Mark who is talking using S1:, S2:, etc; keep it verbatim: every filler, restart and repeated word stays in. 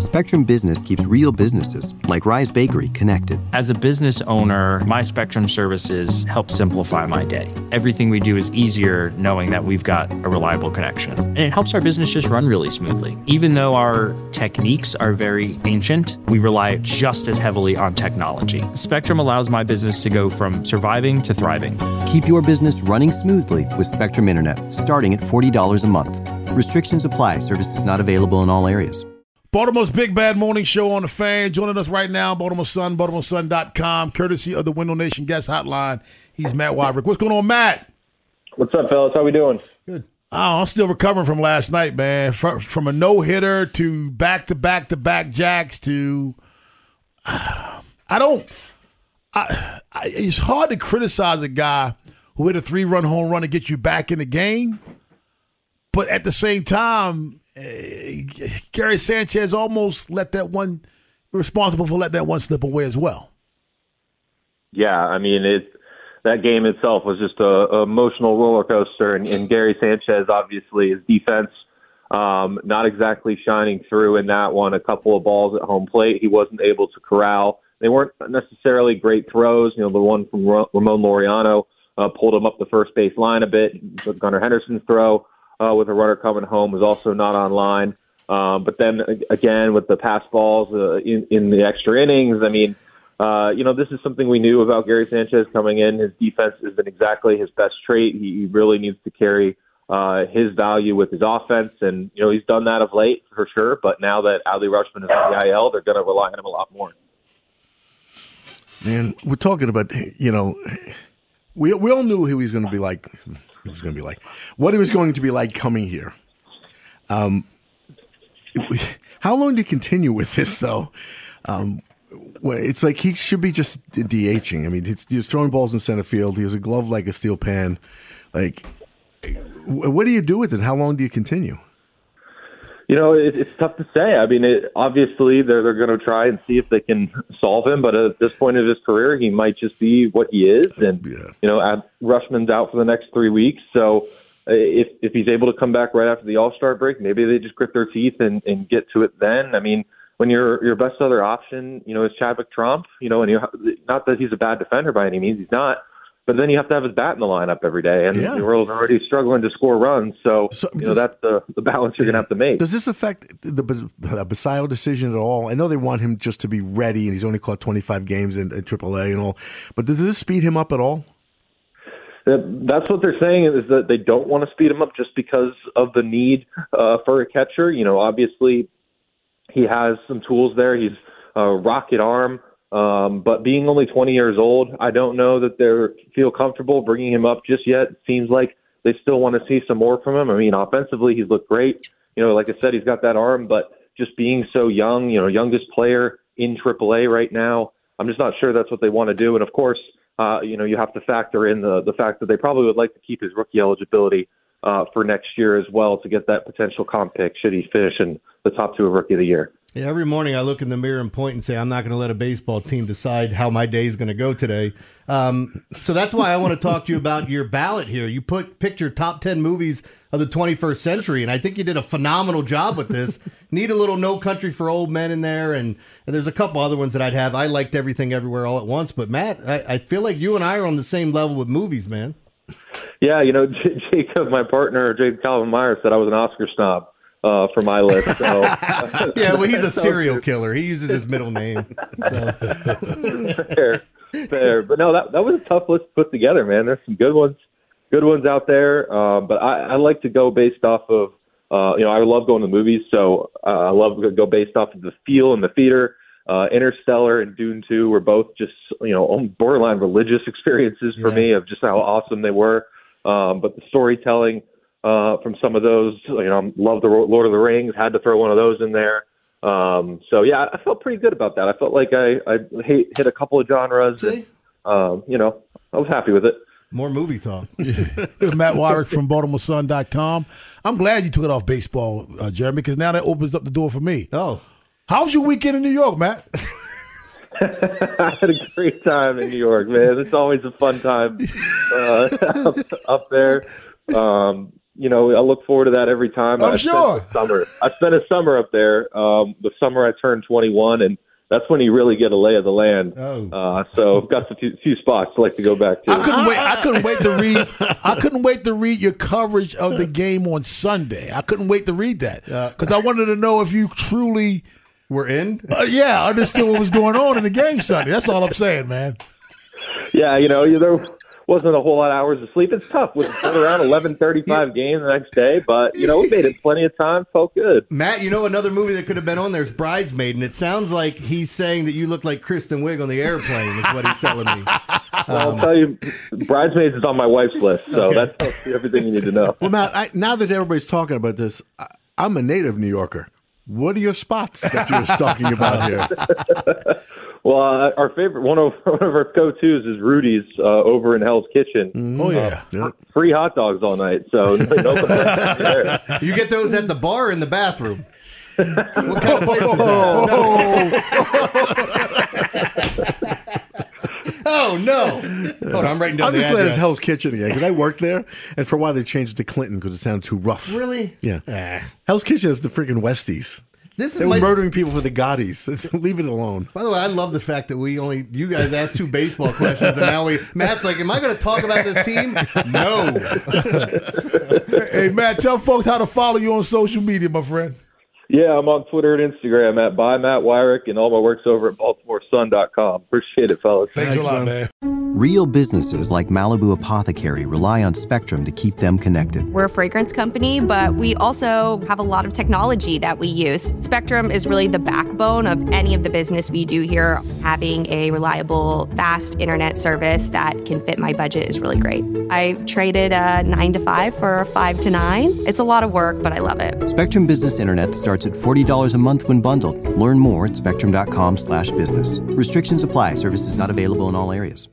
S1: Spectrum Business keeps real businesses, like Rise Bakery, connected.
S2: As a business owner, my Spectrum services help simplify my day. Everything we do is easier knowing that we've got a reliable connection. And it helps our business just run really smoothly. Even though our techniques are very ancient, we rely just as heavily on technology. Spectrum allows my business to go from surviving to thriving.
S1: Keep your business running smoothly with Spectrum Internet, starting at forty dollars a month. Restrictions apply. Services not available in all areas.
S3: Baltimore's Big Bad Morning Show on the Fan. Joining us right now, Baltimore Sun, Baltimore Sun dot com, courtesy of the Window Nation Guest Hotline. He's Matt Weidrich. What's going on, Matt?
S4: What's up, fellas? How we doing?
S3: Good. Oh, I'm still recovering from last night, man. From, from a no-hitter to back-to-back-to-back jacks to uh, I don't I, I, it's hard to criticize a guy who hit a three-run home run to get you back in the game, but at the same time, Uh, Gary Sanchez almost let that one, responsible for letting that one slip away as well.
S4: Yeah, I mean, it, that game itself was just a, a emotional roller coaster, and, and Gary Sanchez, obviously, his defense um, not exactly shining through in that one. A couple of balls at home plate he wasn't able to corral. They weren't necessarily great throws. You know, the one from Ramon Laureano uh, pulled him up the first base line a bit. Gunnar Henderson's throw Uh, with a runner coming home was also not online. Um, but then again, with the pass balls uh, in, in the extra innings, I mean, uh, you know, this is something we knew about Gary Sanchez coming in. His defense isn't exactly his best trait. He, he really needs to carry uh, his value with his offense. And, you know, he's done that of late for sure. But now that Adley Rutschman is on the I L, they're going to rely on him a lot more.
S3: Man, we're talking about, you know, we, we all knew who he was going to be like. It was going to be like what it was going to be like coming here. Um, it, how long do you continue with this though? Um, it's like he should be just DHing. I mean, he's, he's throwing balls in center field. He has a glove like a steel pan. Like, what do you do with it? How long do you continue?
S4: You know, it, it's tough to say. I mean, it, obviously they're they're going to try and see if they can solve him, but at this point of his career, he might just be what he is. And
S3: yeah.
S4: you know, Ad, Rushman's out for the next three weeks, so if if he's able to come back right after the All-Star break, maybe they just grit their teeth and, and get to it then. I mean, when your your best other option, you know, is Chadwick Tromp, you know, and you not that he's a bad defender by any means, he's not. But then you have to have his bat in the lineup every day, and
S3: yeah.
S4: the Orioles are already struggling to score runs. So,
S3: so
S4: you know,
S3: does,
S4: that's the, the balance you're going to have to make.
S3: Does this affect the Basallo decision at all? I know they want him just to be ready, and he's only caught twenty-five games in, in triple A and all. But does this speed him up at all?
S4: That's what they're saying, is that they don't want to speed him up just because of the need uh, for a catcher. You know, obviously he has some tools there. He's a rocket arm. Um, but being only twenty years old, I don't know that they feel comfortable bringing him up just yet. It seems like they still want to see some more from him. I mean, offensively, he's looked great. You know, like I said, he's got that arm, but just being so young, you know, youngest player in triple A right now, I'm just not sure that's what they want to do. And of course, uh, you know, you have to factor in the, the fact that they probably would like to keep his rookie eligibility uh, for next year as well to get that potential comp pick should he finish in the top two of Rookie of the Year.
S5: Yeah, every morning I look in the mirror and point and say, I'm not going to let a baseball team decide how my day is going to go today. Um, so that's why I want to talk to you about your ballot here. You put picked your top ten movies of the twenty-first century, and I think you did a phenomenal job with this. Need a little No Country for Old Men in there, and, and there's a couple other ones that I'd have. I liked Everything Everywhere All at Once, but Matt, I, I feel like you and I are on the same level with movies, man.
S4: Yeah, you know, J- Jacob, my partner, Jacob Calvin Meyer, said I was an Oscar snob. Uh, for my list. So.
S5: Yeah, well, he's a serial killer. He uses his middle name. So.
S4: fair, fair. But no, that that was a tough list to put together, man. There's some good ones, good ones out there. Uh, but I, I like to go based off of, uh, you know, I love going to movies, so uh, I love to go based off of the feel in the theater. Uh, Interstellar and Dune two were both just, you know, borderline religious experiences for yeah. me of just how awesome they were. Um, but the storytelling. Uh, from some of those, you know, love the Lord of the Rings, had to throw one of those in there. Um, so yeah, I felt pretty good about that. I felt like I, I hit, hit a couple of genres. And, um, you know, I was happy with it.
S5: More movie talk.
S3: Matt Weidrich from Baltimore Sun dot com. I'm glad you took it off baseball, uh, Jeremy, because now that opens up the door for me.
S5: Oh.
S3: How was your weekend in New York, Matt?
S4: I had a great time in New York, man. It's always a fun time uh, up, up there. Um, you know, I look forward to that every time.
S3: I'm
S4: I
S3: sure.
S4: Spent summer. I spent a summer up there. Um, the summer I turned twenty-one, and that's when you really get a lay of the land.
S5: Oh.
S4: Uh, so I've got a few, few spots to like to go back to.
S3: I couldn't wait. I couldn't wait to read. I couldn't wait to read your coverage of the game on Sunday. I couldn't wait to read that because I wanted to know if you truly
S5: We're in?
S3: uh, yeah, understood what was going on in the game Sunday. That's all I'm saying, man.
S4: Yeah, you know, there wasn't a whole lot of hours of sleep. It's tough with around eleven thirty-five game the next day, but, you know, we made it plenty of time. Felt good.
S5: Matt, you know another movie that could have been on there is Bridesmaid, and it sounds like he's saying that you look like Kristen Wiig on the airplane is what he's telling me.
S4: Well, I'll tell you, Bridesmaids is on my wife's list, so
S5: Okay.
S4: that tells you everything you need to know.
S6: Well, Matt, I, now that everybody's talking about this, I, I'm a native New Yorker. What are your spots that you're talking about here?
S4: Well, uh, our favorite, one of one of our go-tos is Rudy's uh, over in Hell's Kitchen.
S3: Oh yeah.
S6: Yep.
S4: Free hot dogs all night, so no complaints there.
S5: You get those at the bar or in the bathroom? What kind of place is that? Oh, no. Hold on, I'm writing down
S6: I'm
S5: the
S6: just glad
S5: address.
S6: it's Hell's Kitchen again because I worked there, and for a while they changed it to Clinton because it sounded too rough.
S5: Really?
S6: Yeah.
S5: Ah.
S6: Hell's Kitchen is the freaking Westies.
S5: This is
S6: They were
S5: my,
S6: murdering people for the Gottis. Leave it alone.
S5: By the way, I love the fact that we only, you guys asked two baseball questions, and now we, Matt's like, am I going to talk about this team? No.
S3: Hey Matt, tell folks how to follow you on social media, my friend.
S4: Yeah, I'm on Twitter and Instagram at by Matt Wyrick, and all my work's over at Baltimore Sun dot com. Appreciate it, fellas.
S3: Thanks, a lot, man.
S1: Real businesses like Malibu Apothecary rely on Spectrum to keep them connected.
S7: We're a fragrance company, but we also have a lot of technology that we use. Spectrum is really the backbone of any of the business we do here. Having a reliable, fast internet service that can fit my budget is really great. I traded a nine to five for a five to nine. It's a lot of work, but I love it.
S1: Spectrum Business Internet starts at forty dollars a month when bundled. Learn more at spectrum dot com slash business. Restrictions apply. Services not available in all areas.